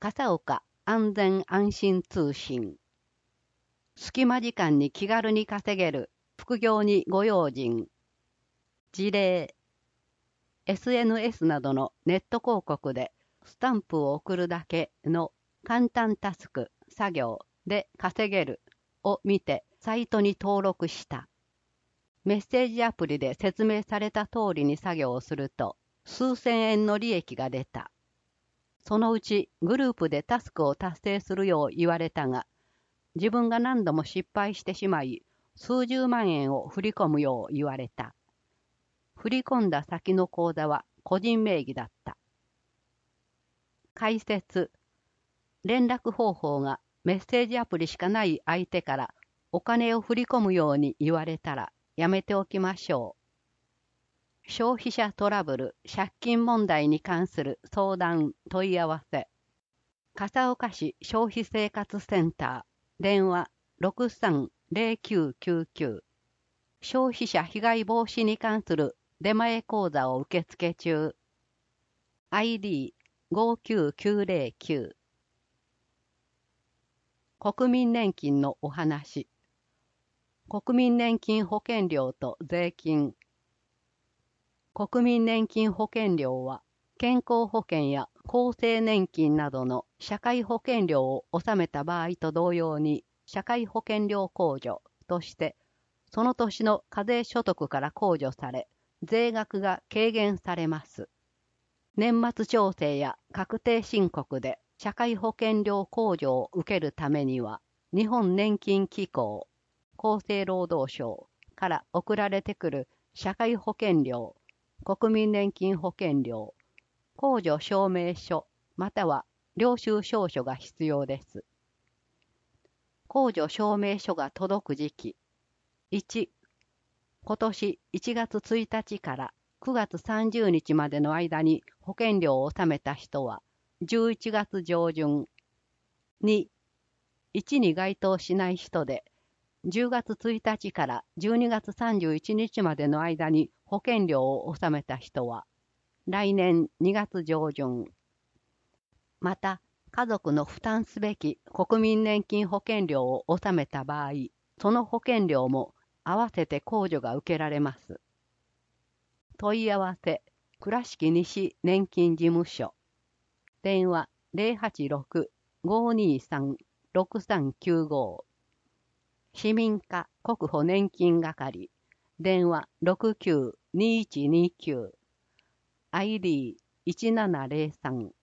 笠岡安全安心通信。隙間時間に気軽に稼げる副業にご用心。事例。SNS などのネット広告でスタンプを送るだけの簡単タスク、作業で稼げるを見てサイトに登録した。メッセージアプリで説明された通りに作業をすると数千円の利益が出た。そのうちグループでタスクを達成するよう言われたが、自分が何度も失敗してしまい、数十万円を振り込むよう言われた。振り込んだ先の口座は個人名義だった。解説。連絡方法がメッセージアプリしかない相手からお金を振り込むように言われたらやめておきましょう。消費者トラブル、借金問題に関する相談、問い合わせ。笠岡市消費生活センター、電話 630999。消費者被害防止に関する出前講座を受付中。ID59909。国民年金のお話。国民年金保険料と税金。国民年金保険料は、健康保険や厚生年金などの社会保険料を納めた場合と同様に、社会保険料控除として、その年の課税所得から控除され、税額が軽減されます。年末調整や確定申告で社会保険料控除を受けるためには、日本年金機構、厚生労働省から送られてくる社会保険料、国民年金保険料、控除証明書または領収証書が必要です。控除証明書が届く時期。1、今年1月1日から9月30日までの間に保険料を納めた人は11月上旬。2、1に該当しない人で10月1日から12月31日までの間に保険料を納めた人は来年2月上旬。また、家族の負担すべき国民年金保険料を納めた場合、その保険料も合わせて控除が受けられます。問い合わせ、倉敷西年金事務所。電話086-523-6395。市民課国保年金係。電話69-2129。ID1703